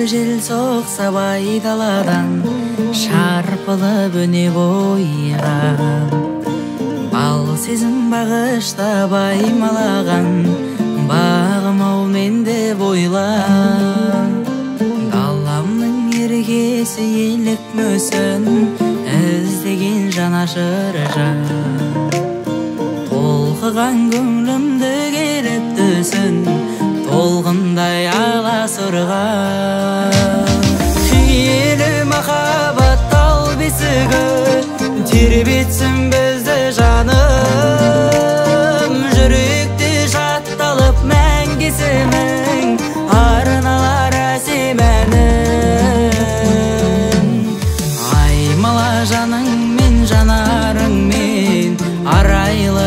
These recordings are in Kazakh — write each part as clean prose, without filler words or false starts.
жел соқса байдаладан, шарпылып өне бойға. Бал сезім бағышта баймалаған, бағым-ау менде бойла. Даламның ергесі елік мөсін, іздеген жанашыр жан. Толқыған көңлімді керіп түсін, толғындай аласырға. Киелі махаббат тал бесігі, тербетсін бізді жаным. Жүректе жатталып мәңгесімің, арналар әсем әнің. Аймала жаныңмен жанарыңмен, арайлы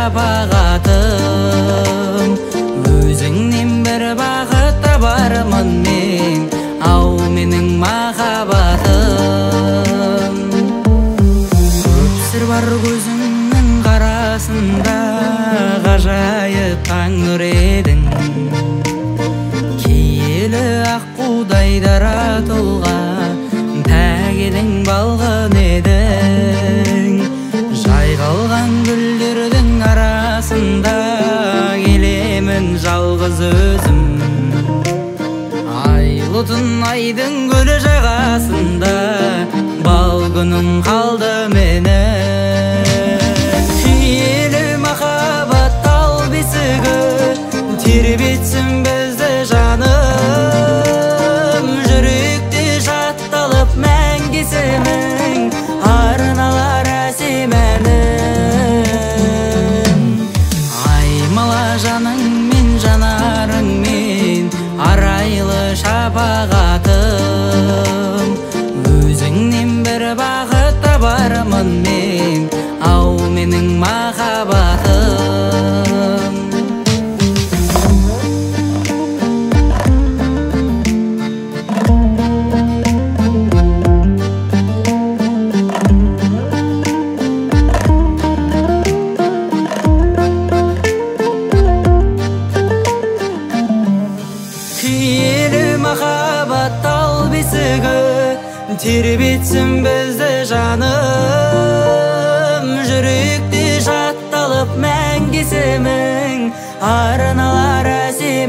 шапағатым. Өзіңнен бір бақыт табармын мен, ау менің махаббатым. Көп сыр бар көзіңнің қарасында, ғажайып таң нүредің. Киелі аққудай дара тұлға, пәк едің балғын едің. Жайқалған гүлдердің арасында, келемін жалғыз өзім. Айлы түн айдың көлі жағасында, бал күнім қалды менің. Киелі махаббат тал бесігі, тербетсін бізді жаным. Жүректе жатталып мәңгесімің, арналар әсем әнің. Аймала жаныңмен жанарыңмен, арайлы шапағатым. Өзіңнен бір бақыт табармын мен, ау менің махаббатым. Киелі махаббат тал бесігі, тербетсін бізді жаным. Жүректе жатталып мәңгесімің, арналар әсем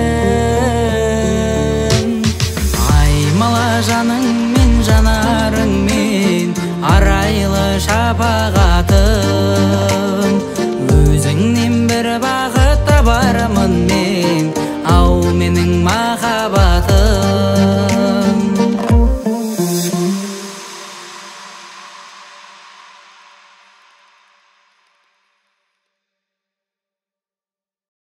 әнің. Аймала жаныңмен жанарыңмен, арайлы шапағатым.